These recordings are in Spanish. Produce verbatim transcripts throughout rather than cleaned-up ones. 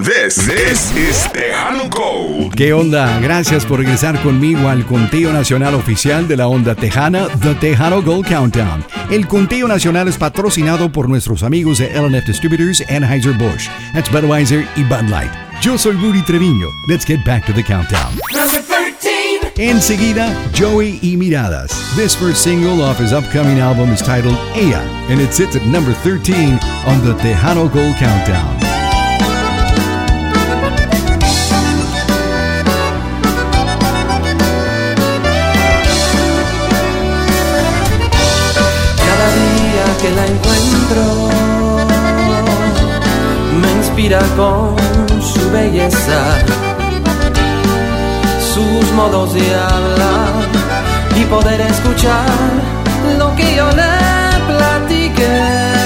This, this is Tejano Gold. ¿Qué onda? Gracias por regresar conmigo al conteo nacional oficial de la onda tejana, The Tejano Gold Countdown. El conteo nacional es patrocinado por nuestros amigos de L and F Distributors, Anheuser-Busch, that's Budweiser y Bud Light. Yo soy Rudy Treviño. Let's get back to the countdown. Number thirteen. Enseguida, Joey y Miradas. This first single off his upcoming album is titled Ella, and it sits at number thirteen on the Tejano Gold Countdown. Que la encuentro me inspira con su belleza, sus modos de hablar y poder escuchar lo que yo le platiqué.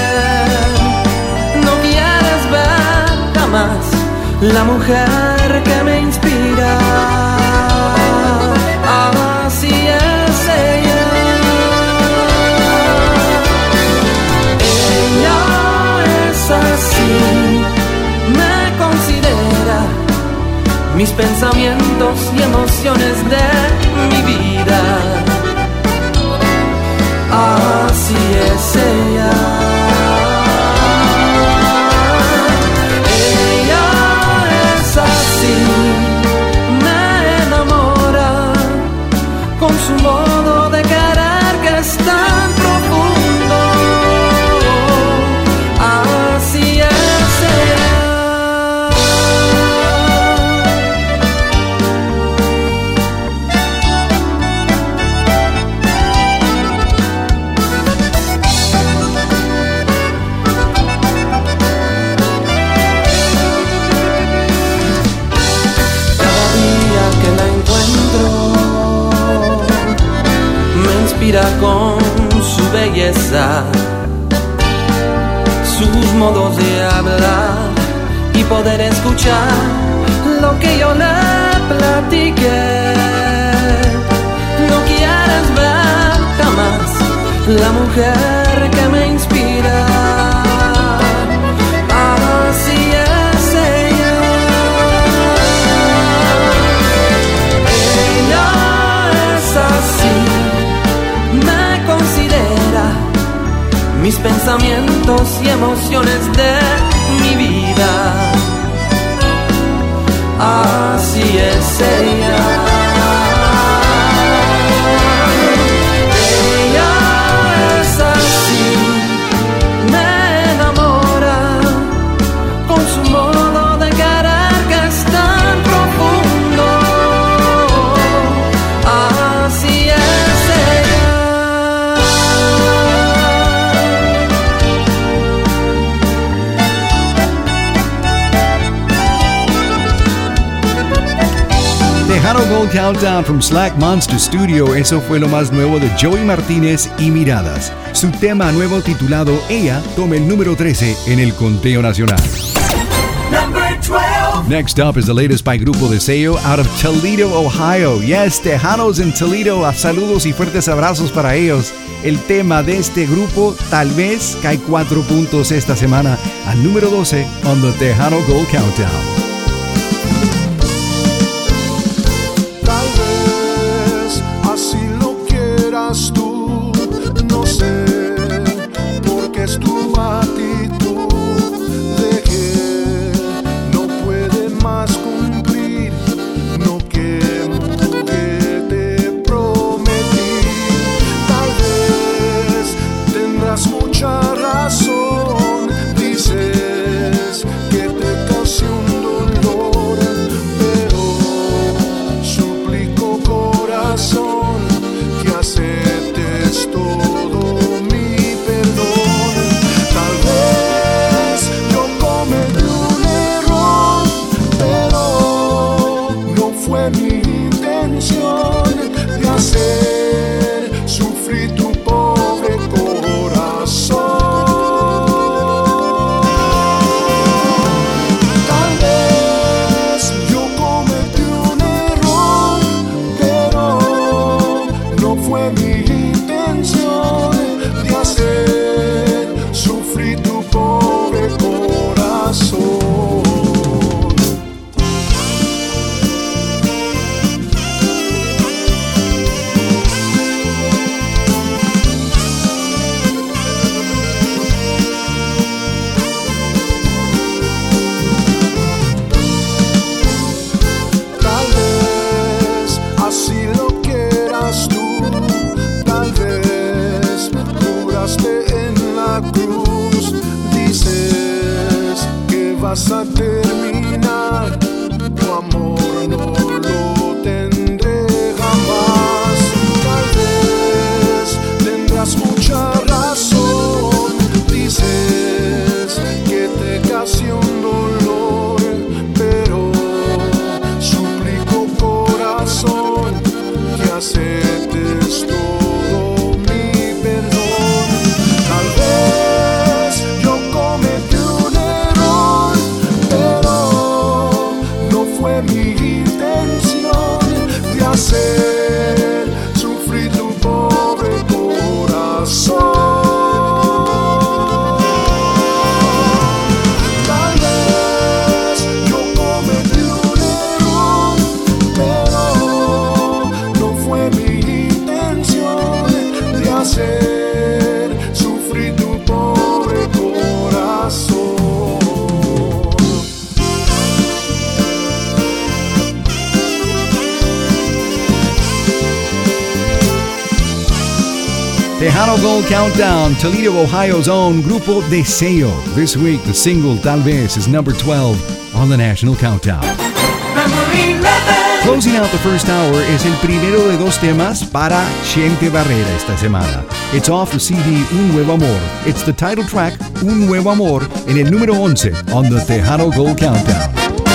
No quieres ver jamás la mujer que me inspira. Así es ella. Así me considera mis pensamientos y emociones de mi vida. Así es ella. Ella es así, me enamora con su modo de querer que es tan profundo. Con su belleza, sus modos de hablar y poder escuchar lo que yo le platiqué. No quieres ver jamás la mujer que me inspira. Así es ella. Ella es así. Me considera mis pensamientos y emociones de mi vida. Así es ella. Ella es así, me enamora con su modo de querer que es tan profundo. Así es ella. Tejano Gold Countdown from Slack Monster Studio. Eso fue lo más nuevo de Joey Martínez y Miradas. Su tema nuevo titulado Ella toma el número trece en el conteo nacional. Number twelve. Next up is the latest by Grupo Deseo out of Toledo, Ohio. Yes, Tejanos en Toledo. Saludos y fuertes abrazos para ellos. El tema de este grupo tal vez cae cuatro puntos esta semana al número doce on the Tejano Gold Countdown. Tú, no sé por qué es tu actitud de que no puede más cumplir lo que te prometí. Tal vez tendrás mucha razón, dices que te causé un dolor. olvidar, tu amor no lo tendré jamás. Tal vez tendrás mucha razón, dices que te casi un dolor, pero suplico corazón que aceptes todo mi perdón. Tal vez yo cometí un error, pero no fue mi intención de hacer sufrir tu pobre corazón. Tal vez yo cometí un error, pero no fue mi intención de hacer sufrir tu pobre corazón. Tejano Gold Countdown, Toledo, Ohio's own Grupo Deseo. This week, the single Tal Vez is number twelve on the National Countdown. Number eleven. Closing out the first hour es el primero de dos temas para Chente Barrera esta semana. It's off the C D Un Nuevo Amor. It's the title track, Un Nuevo Amor, en el número once on the Tejano Gold Countdown.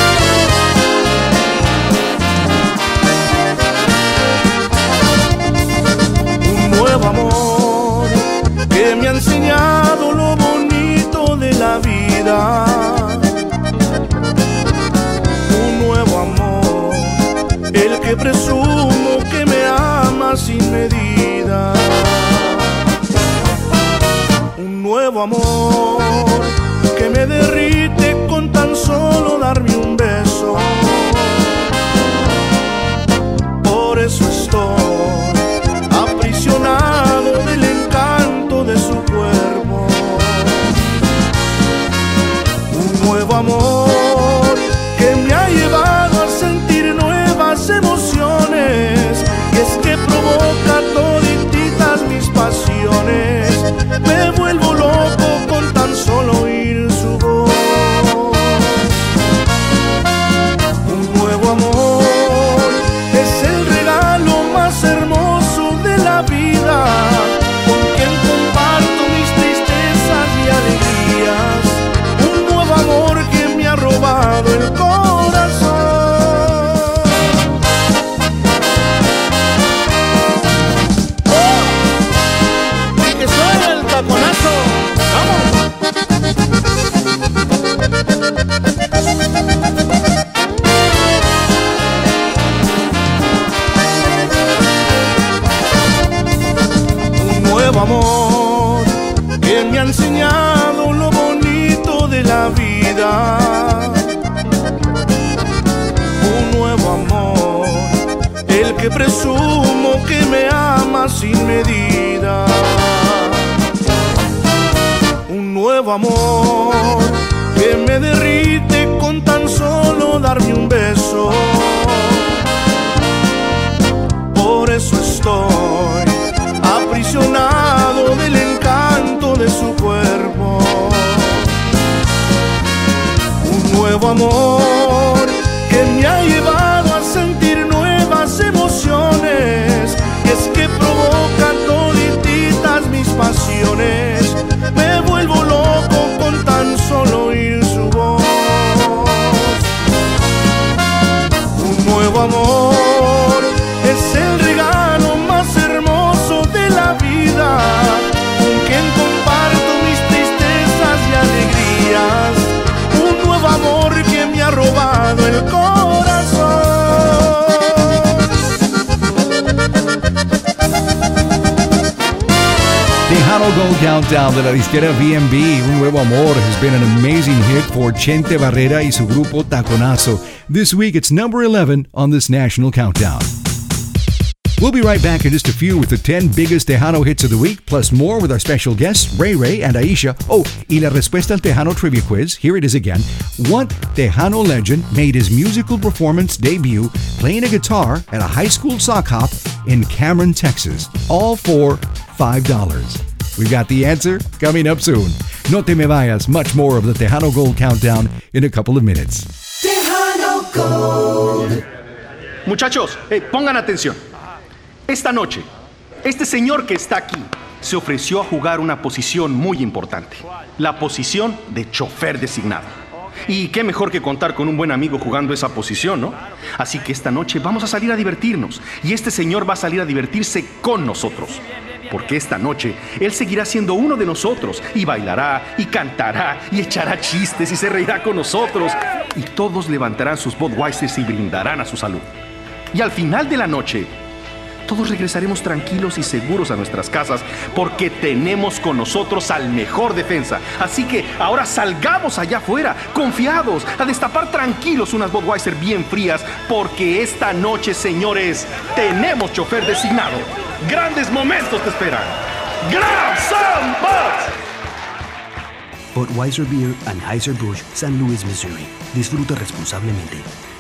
Un nuevo amor que me ha enseñado lo bonito de la vida. Un nuevo amor, el que presumo que me ama sin medida. Un nuevo amor que me derrite con tan solo darme un beso. Por eso estoy aprisionado del encanto de su cuerpo. Un nuevo amor que me ha llevado a sentir nuevas emociones, y es que provoca todititas mis pasiones. Me vuelvo loco con tan solo oír su voz. Un nuevo amor es el regalo más hermoso de la vida, con quien comparto mis tristezas y alegrías. Un nuevo amor que me ha robado el corazón. ¡Oh! ¡Y que suena el taconazo! ¡Vamos! Un nuevo amor que me ha enseñado lo bonito de la vida. Un nuevo amor, el que presumo que me ama sin medida. Un nuevo amor que me derrite con tan solo darme un beso. Por eso estoy aprisionado del encanto de su cuerpo. Un nuevo amor que me ha llevado a sentir nuevas emociones, y es que provoca todititas mis pasiones. Me vuelvo loco con tan solo oír su voz. Un nuevo amor es el regalo más hermoso de la vida, con quien comparto mis tristezas y alegrías. Un nuevo amor que me ha robado el corazón. Tejano Gold Countdown de la disquera V M B, Un Nuevo Amor, has been an amazing hit for Chente Barrera y su grupo Taconazo. This week it's number eleven on this national countdown. We'll be right back in just a few with the ten biggest Tejano hits of the week, plus more with our special guests, Ray Ray and Aisha. Oh, y la respuesta al Tejano Trivia Quiz. Here it is again. What Tejano legend made his musical performance debut playing a guitar at a high school sock hop in Cameron, Texas? All for five dollars. We've got the answer coming up soon. No te me vayas. Much more of the Tejano Gold Countdown in a couple of minutes. Tejano Gold. Muchachos, eh, pongan atención. Esta noche, este señor que está aquí se ofreció a jugar una posición muy importante. La posición de chofer designado. Y qué mejor que contar con un buen amigo jugando esa posición, ¿no? Así que esta noche vamos a salir a divertirnos. Y este señor va a salir a divertirse con nosotros. Porque esta noche él seguirá siendo uno de nosotros. Y bailará, y cantará, y echará chistes, y se reirá con nosotros. Y todos levantarán sus Budweisers y brindarán a su salud. Y al final de la noche, todos regresaremos tranquilos y seguros a nuestras casas porque tenemos con nosotros al mejor defensa. Así que ahora salgamos allá afuera, confiados, a destapar tranquilos unas Budweiser bien frías porque esta noche, señores, tenemos chofer designado. Grandes momentos te esperan. ¡Grab some Buds! Budweiser Beer, Anheuser-Busch, San Luis, Missouri. Disfruta responsablemente.